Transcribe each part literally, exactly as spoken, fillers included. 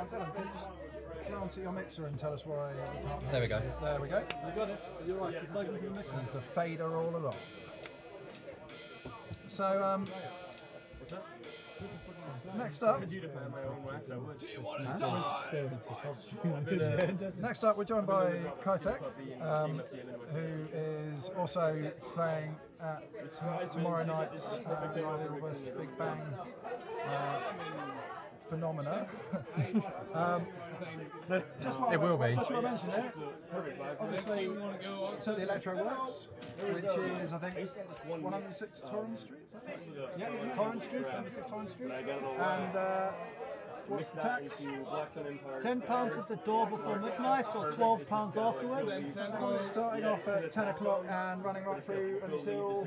Dylan, can you just glance at your mixer and tell us why? Uh, we can't There we go. There we go. You got it. You're right. You plugged into the mixer. There's the fader all along. So, um, next up, next up, we're joined by Kitek, um, who is also playing at tom- tomorrow night's uh, Rival versus Big Bang uh, Phenomena. um, just It will be. Just want to mention it. Obviously, it's at the Electro Works, which is, I think, one oh six Torrens Street. Yeah, Torrens Street, one oh six Torrens Street. And uh, what's the tax? Ten pounds at the door before midnight, or twelve pounds afterwards. Starting off at ten o'clock and running right through until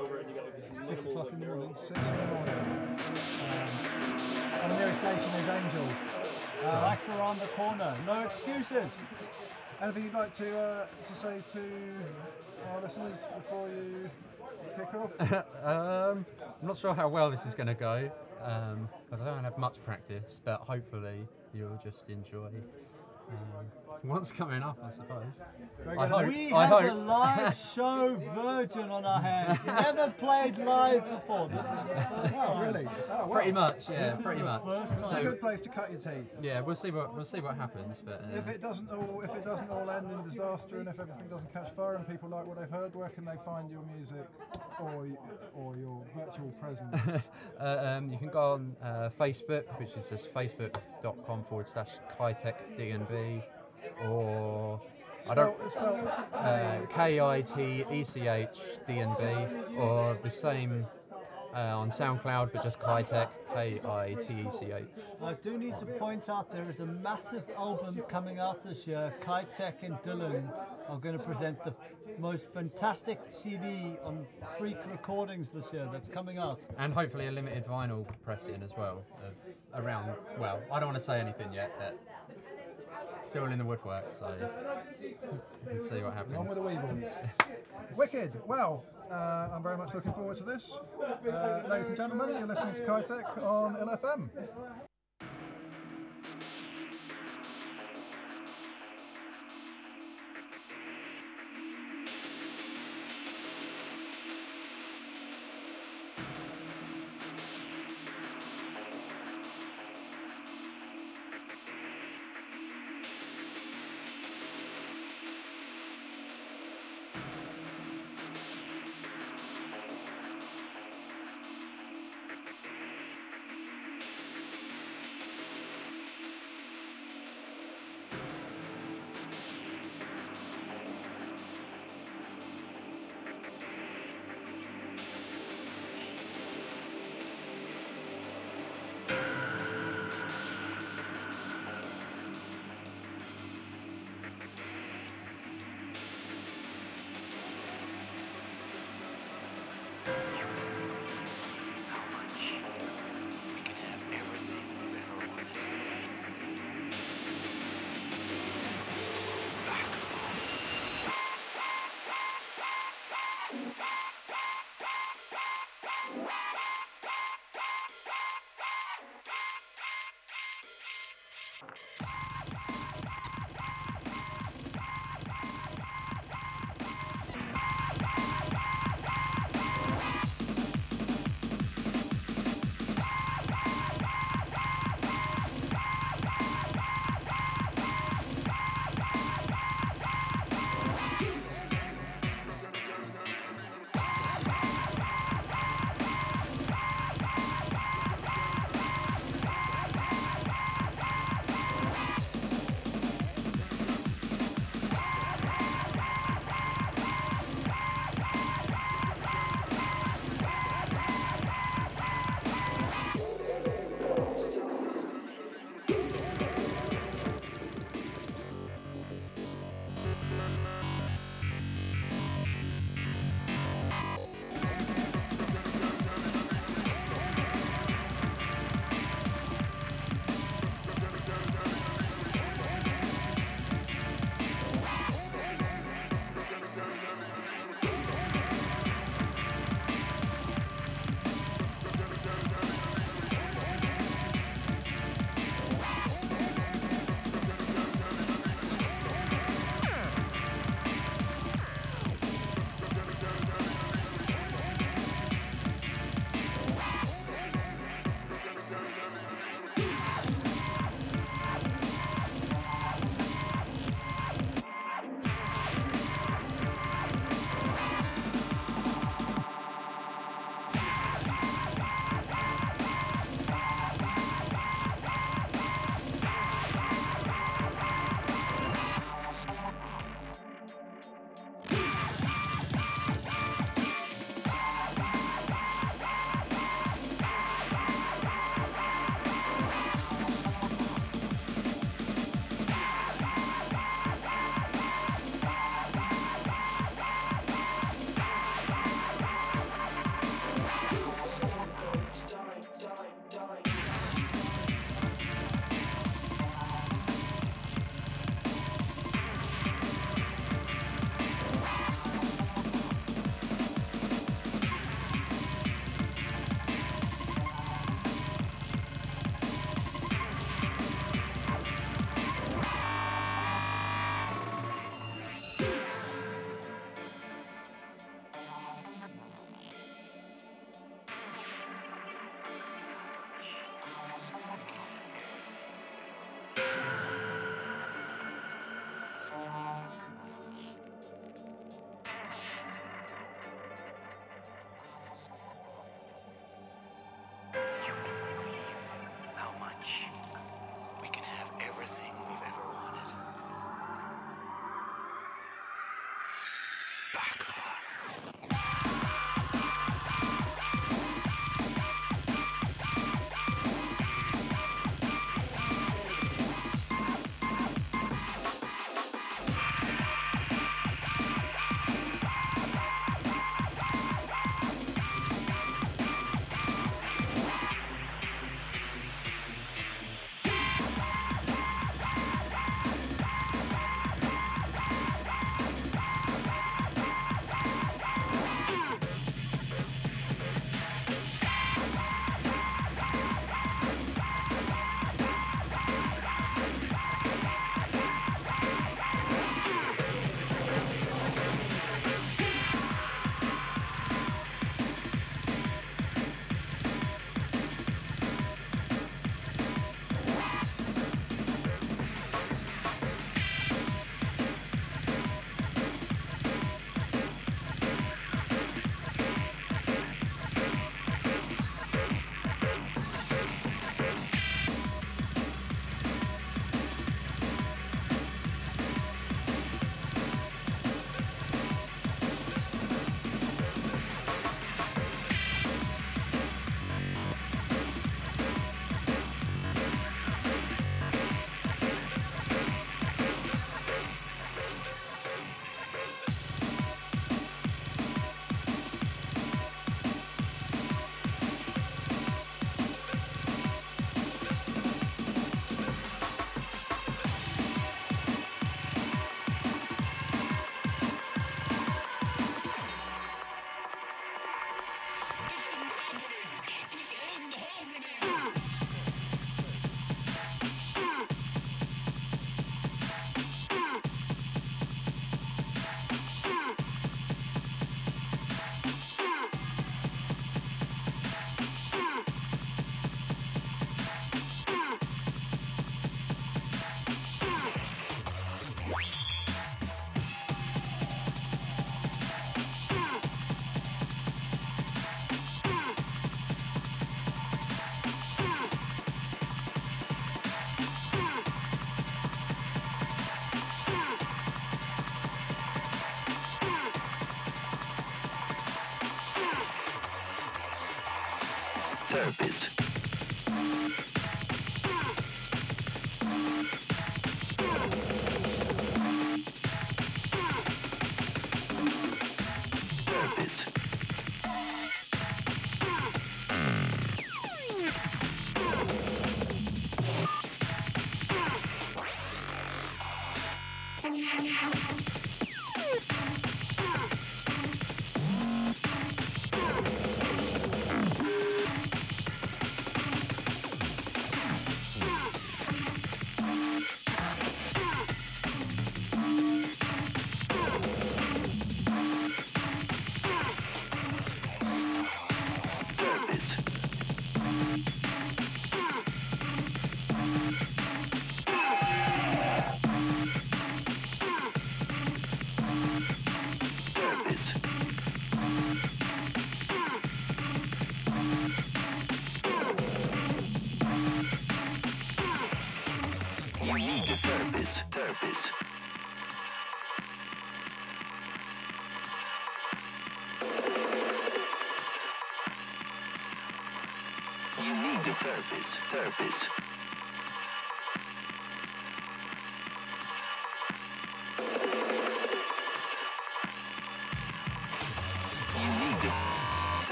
Six o'clock in the morning. six in the morning. Um, and the nearest station is Angel. Uh, right around the corner. No excuses. Anything you'd like to uh, to say to our listeners before you kick off? um, I'm not sure how well this is going to go, because I don't have much practice, but hopefully you'll just enjoy um, what's coming up, I suppose. Very I good. hope. We I have hope. a live show virgin on our hands. Never played live before. This is the first Oh, time. really? Oh, wow. Pretty much, yeah, This is pretty the much. first It's time. a good place to cut your teeth. Yeah, we'll see what we'll see what happens, but uh, If it doesn't all if it doesn't all end in disaster and if everything doesn't catch fire and people like what they've heard, where can they find your music or y- or your virtual presence? uh, um, you can go on uh, Facebook, which is just facebook.com forward slash Kitek DNB, or I don't. Spell, spell, Uh, K I T E C H D N B, or the same uh, on SoundCloud, but just Kitek, K I T E C H. I do need to point out there is a massive album coming out this year. Kitek and Dylan are going to present the most fantastic C D on Freak Recordings this year that's coming out. And hopefully a limited vinyl pressing as well, of around, well, I don't want to say anything yet, but still in the woodwork, so we'll see what happens. on with the Weebles. Wicked. Well, uh, I'm very much looking forward to this. Uh, ladies and gentlemen, you're listening to Kitek on L F M.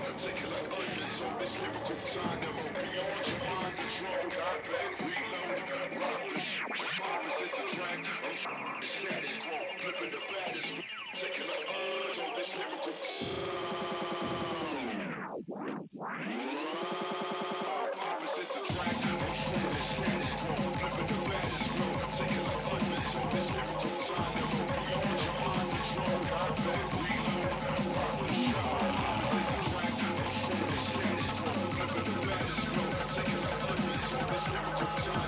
Take it like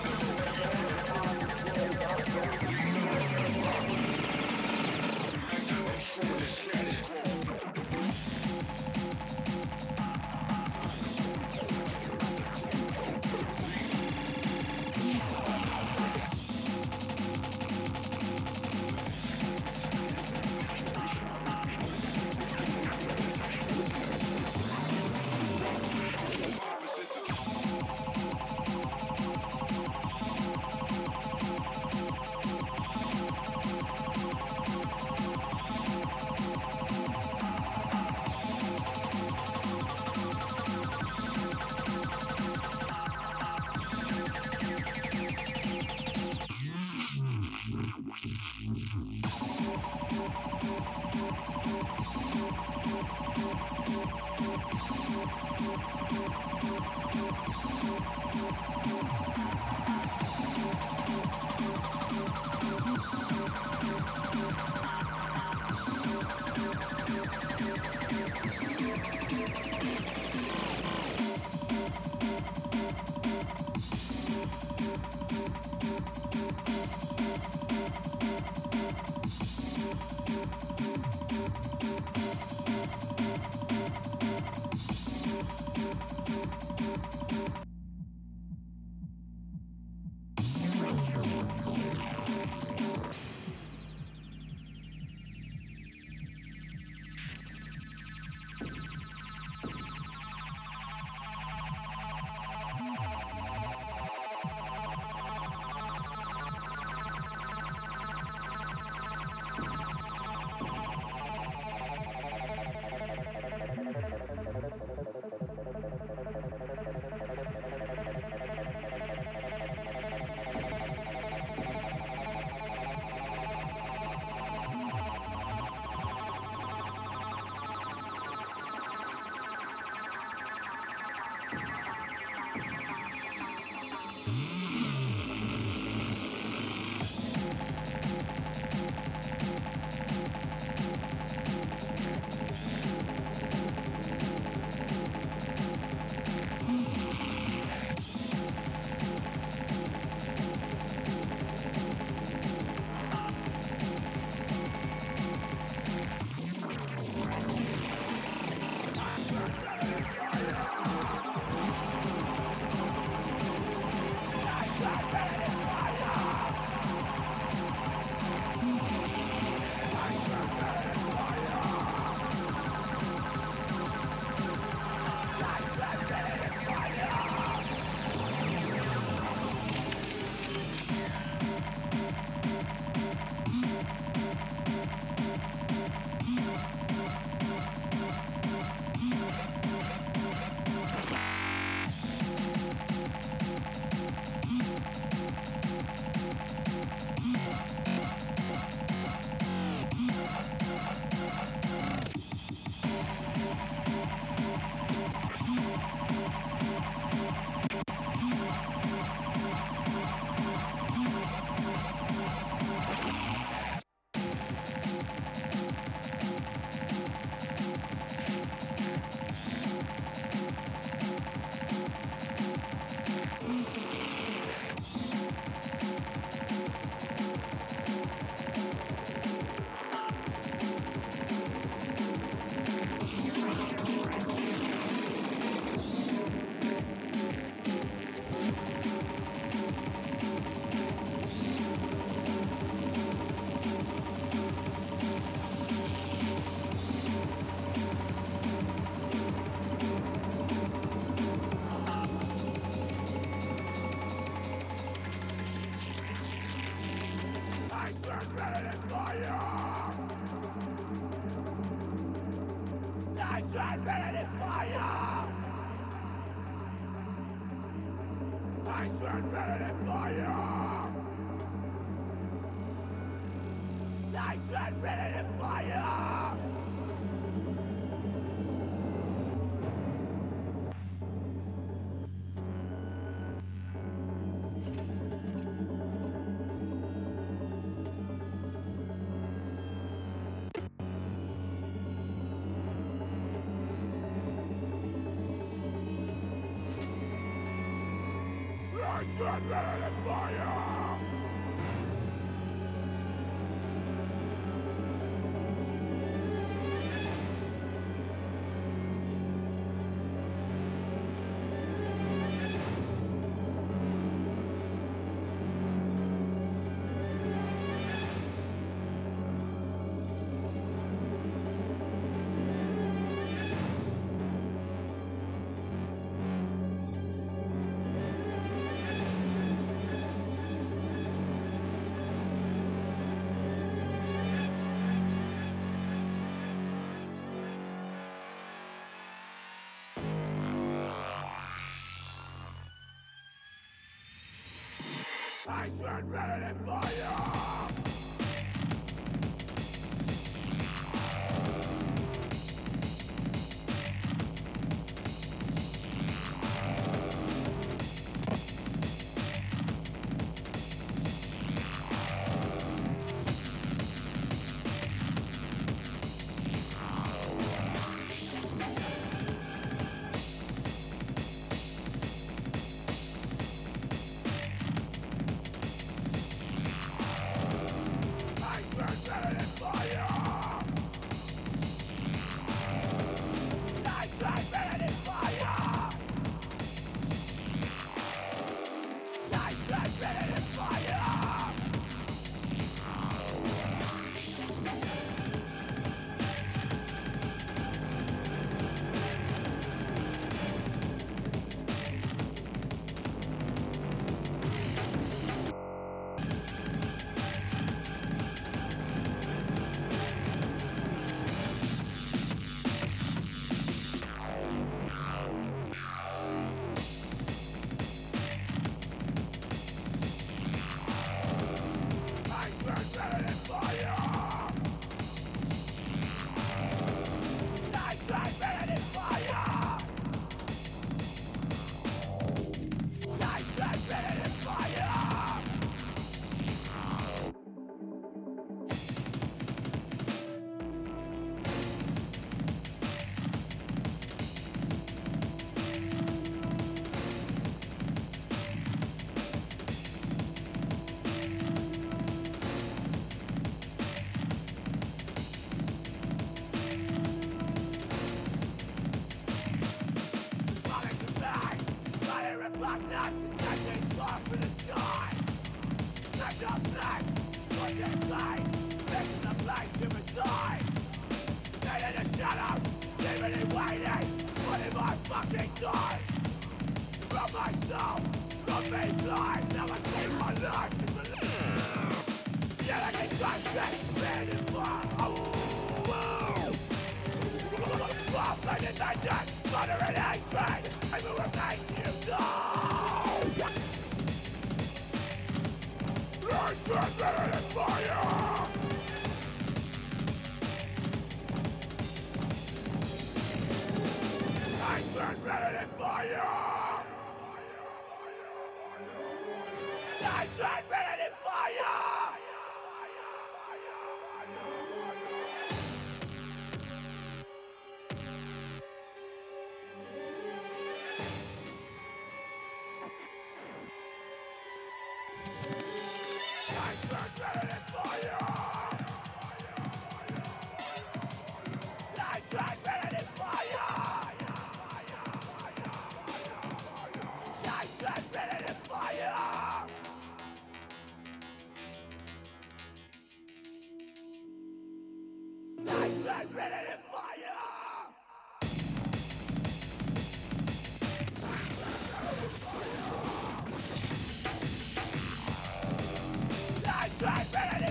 Hatred ready to fire!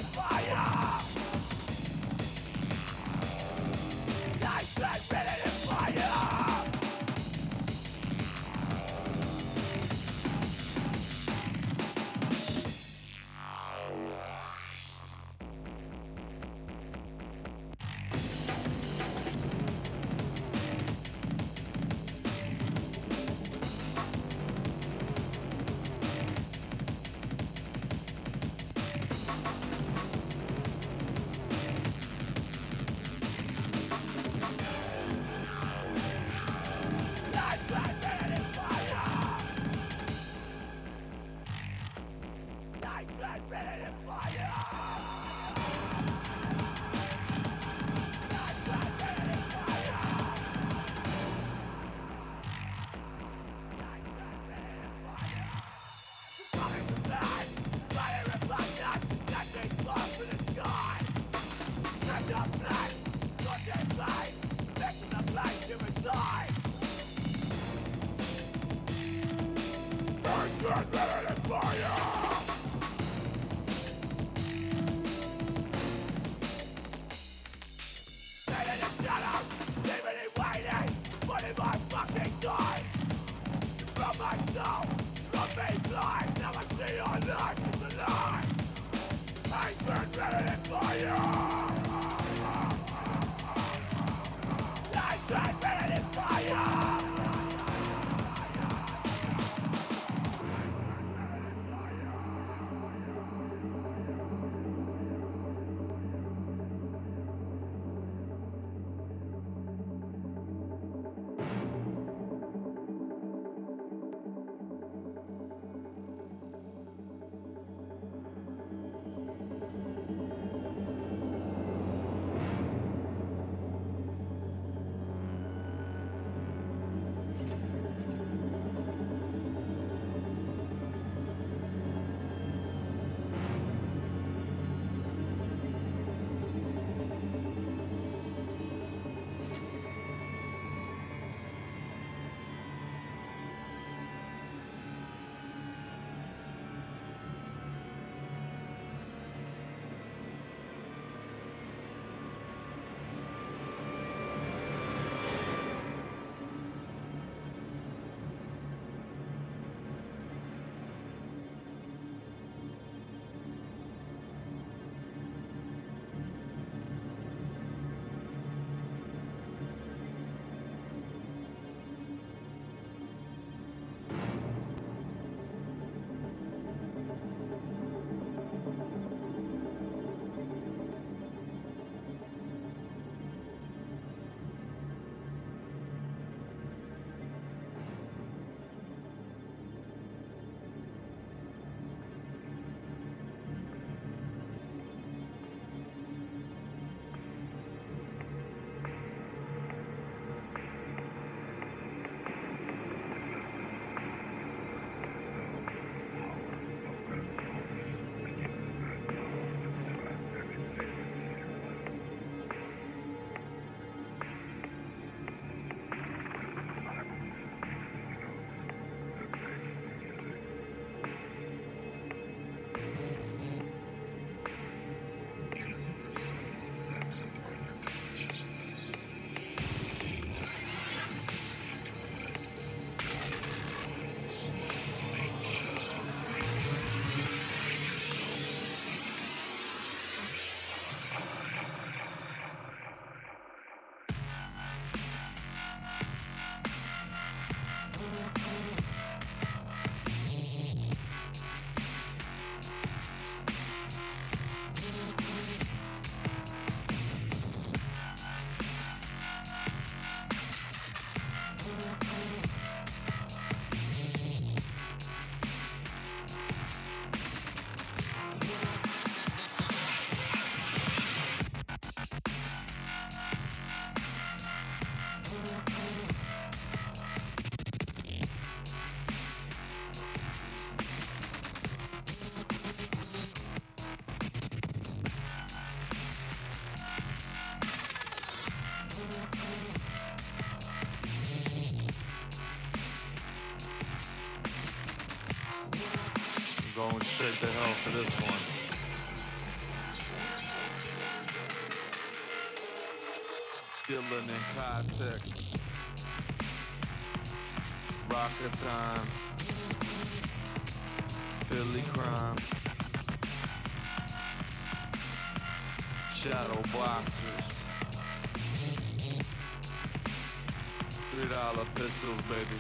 Fire! Going straight to hell for this one. Dylan and Kotek. Rocket Time. Philly Crime. Shadow Boxers. Three dollar pistols, baby.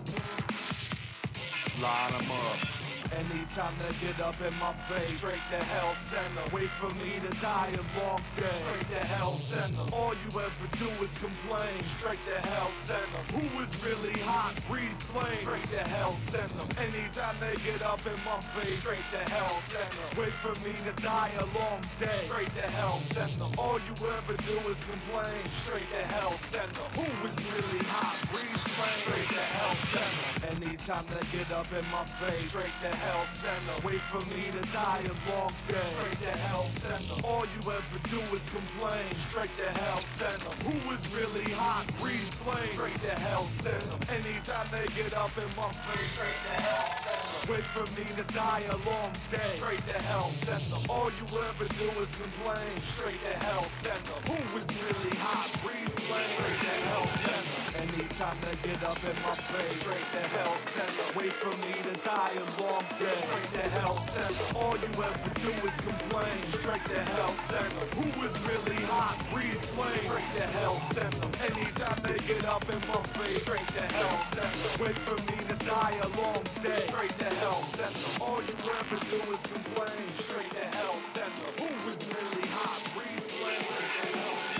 Line them up. Anytime they get up in my face, straight to hell send them. Wait for me to die a long day, straight to hell send them. All you ever do is complain, straight to hell send them. Who is really hot, breathe flame, straight to hell send them. Anytime they get up in my face, straight to hell send them. Wait for me to die a long day, straight to hell send them. All you ever do is complain, straight to hell send them. Who is really hot, breathe flame, straight to hell send them. Anytime they get up in my face, straight to hell send them. Wait for me to die a long day, straight to hell send them. All you ever do is complain, straight to hell send them. Who is really hot, breathe flame, straight to hell send them. Anytime they get up in my face, straight to hell send them. Wait for me to die a long day, straight to hell send them. All you ever do is complain, straight to hell send them. Who is really hot, breathe flame, straight to hell send them. Anytime they get up in my face, straight to hell send them. Wait for me to die a long day, straight to hell send them. All you ever do is complain, straight to hell send them. Who is really hot, breathe flame, straight to hell send them. Anytime they get up in my face, straight to hell send them. Wait for me to die a long day, straight to hell send them. All you ever do is complain, straight to hell send them. Who is really hot, breathe flame, straight to hell send them.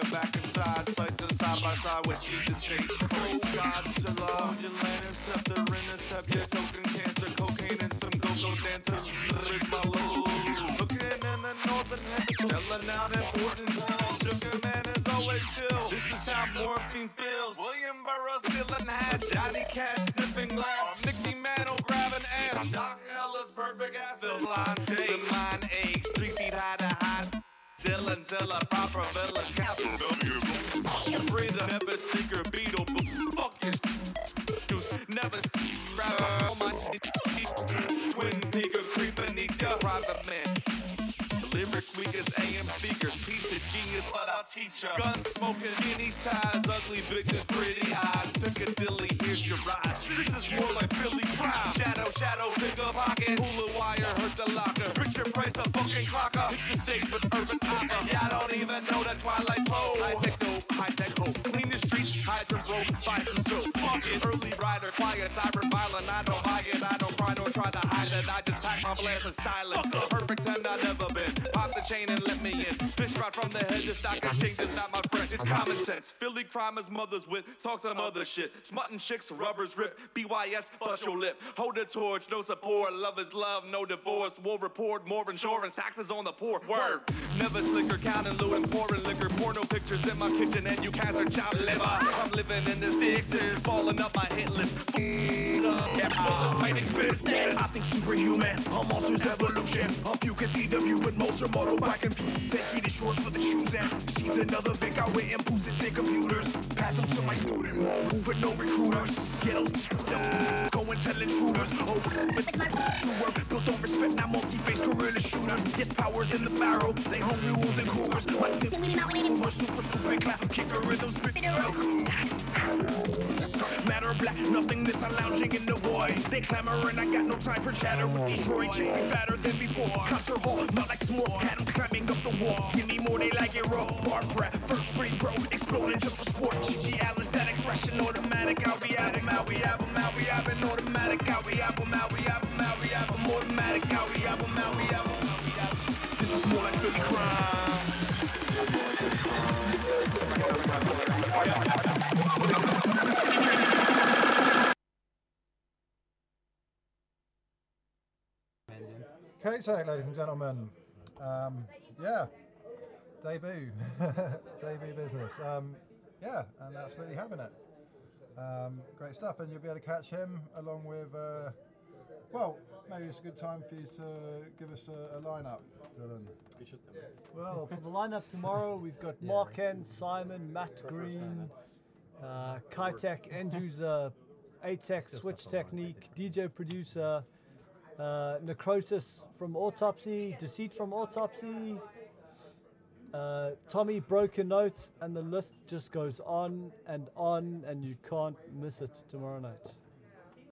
feature back inside, side to side by side with Jesus face. Both sides to love, your land and scepter, intercept your token cancer, cocaine and some go-go dancers. Is my load. Looking in the northern hemisphere, selling out important pills. Sugar man is always chill. This is how morphine feels. William Burroughs stealing hat, Johnny Cash sniffing glass, Nicky Mantle grabbing ass, Doc Ellis perfect ass. The line shakes, the mind aches, three feet high to high. Dylan till a proper villain. Breathe a never seeker beetle, but fuck your juice. Never grab on my twin nigga creep beneath your private man. Lyrics weak as A M speakers, piece of genius, but I'll teach ya. Gun smoking, skinny ties, ugly bitches, pretty eyes. Piccadilly, here's your ride. This is more like Philly crowd. Shadow, shadow, pick a pocket. Hula wire, hurt the locker. Richard Price, a fucking clocker. Hit the stage with urban opera. Yeah, I don't even know the Twilight Flow. High-tech dope, high-tech hope. Clean the streets, hydrant broke, spice and soap. Fuck it, early rider, quiet, cyber violent. I don't buy it, I don't cry, don't try to hide it. I just pack my blast of silence. Perfect ten I've never been. Pop the chain and let me in. Fish right from the head, the stock exchange is not my friend. It's common sense. Philly crime is mother's wit. Talk some other shit. Smutting chicks, rubbers rip. B Y S, bust your lip. Hold the torch, no support. Love is love, no divorce. War report, more insurance. Taxes on the poor. Word. Never slicker, counting, looting, pouring liquor. Porno pictures in my kitchen and you can't search out liver. I'm living in the sticks, falling up my hit list. Fighting business. I think superhuman, a monster's evolution. A few can see the view, but most are motorbike and taking the shorts for the choosing. Sees another Vic, I wait and boost it in computers. Pass them to my student, moving no recruiters. Ghettos, go and tell intruders. Oh, but it's like true work, built on respect, not monkey-faced guerrilla shooter. Gets powers in the barrel, they hungry rules and coolers. My team, more super stupid clap, kicker rhythm, spit it out. Matter black, nothingness, I'm lounging in the void. They clamoring, I got no time for chatter with Detroit. Chick be fatter than before. Concert hall, not like s'more. Had them climbing up the wall. Give me more, they like it raw. Bar prep, first breed bro, exploding just for sport. G G Allen, static, rushing automatic. Out, we have them out, we have them out, we have an automatic. Out, we have them out, we have them out, we have them automatic. Out, we have them out, we have them out, we have them. This is more like Philly crime. This is more like Philly crime. K-Tech, ladies and gentlemen. Um, yeah, debut, debut business. Um, yeah, and absolutely having it. Um, great stuff, and you'll be able to catch him along with. Uh, well, maybe it's a good time for you to give us a, a lineup, Dylan. Well, for the lineup tomorrow, we've got Mark N, Simon, Matt Green, uh, K-Tech, end user, A-Tech, Switch Technique, D J producer, uh, Necrosis from Autopsy, Deceit from Autopsy, uh, Tommy Broken Notes, and the list just goes on and on, and you can't miss it tomorrow night.